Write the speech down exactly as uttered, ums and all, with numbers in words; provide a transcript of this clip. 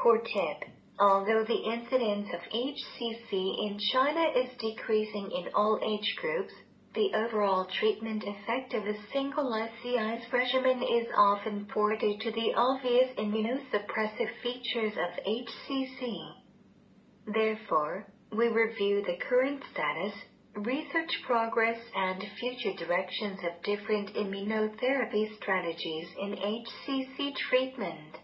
core tip. Although the incidence of H C C in China is decreasing in all age groups, the overall treatment effect of a single I C I's regimen is often poor due to the obvious immunosuppressive features of H C C. Therefore, we review the current status, research progress, and future directions of different immunotherapy strategies in H C C treatment.